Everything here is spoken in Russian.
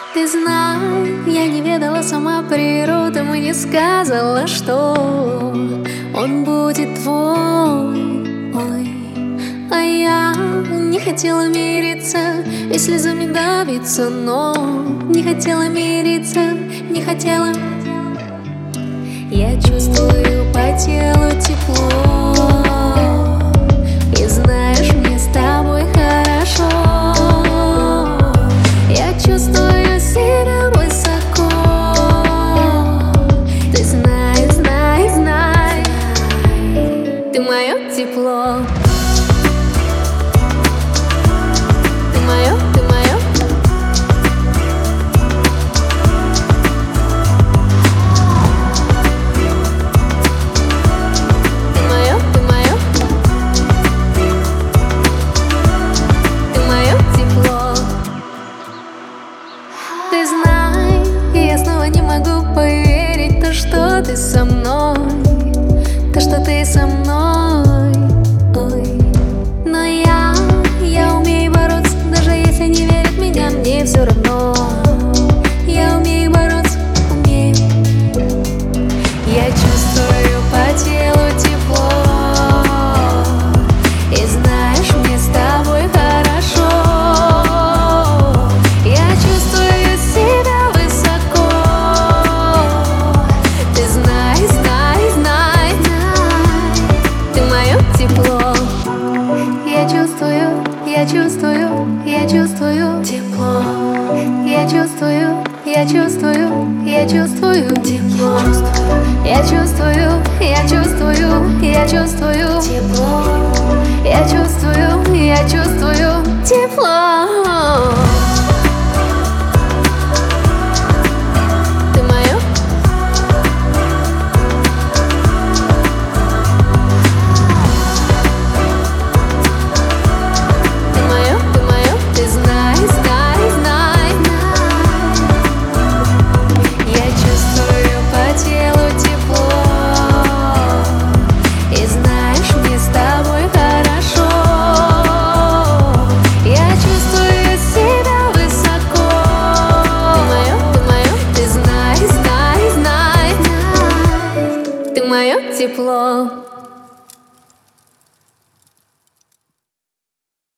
Ты знай, я не ведала сама природы, мне не сказала, что он будет твой. Ой. А я не хотела мириться и слезами давиться, но не хотела мириться, не хотела. Я чувствую по телу тепло, и знаешь, мне с тобой хорошо. Я чувствую себя высоко. Ты знай, знай, знай, ты мое тепло. Ты мое, ты мое. Ты мое, ты мое. Ты мое тепло. Ты знай, я снова не могу поверить, то, что ты со мной, то, что ты со мной. Ой. Но я умею бороться, даже если не верят в меня, мне все равно. Я умею бороться, умею. Я чувствую по телу тепло, и знаешь, мне с тобой хорошо. Я чувствую себя высоко. Ты знай, знай, знай, ты мое тепло. Я чувствую, я чувствую, я чувствую тепло. Я чувствую, я чувствую, я чувствую тепло. Я чувствую, я чувствую, я чувствую тепло. Я чувствую, я чувствую тепло. Ты мое? Ты мое, ты мое, ты знай, знай, знай. Я чувствую по телу тепло, и знаешь, мне с тобой хорошо. Я чувствую себя высоко. Ты мое, ты знай, знай, знай, ты мое тепло.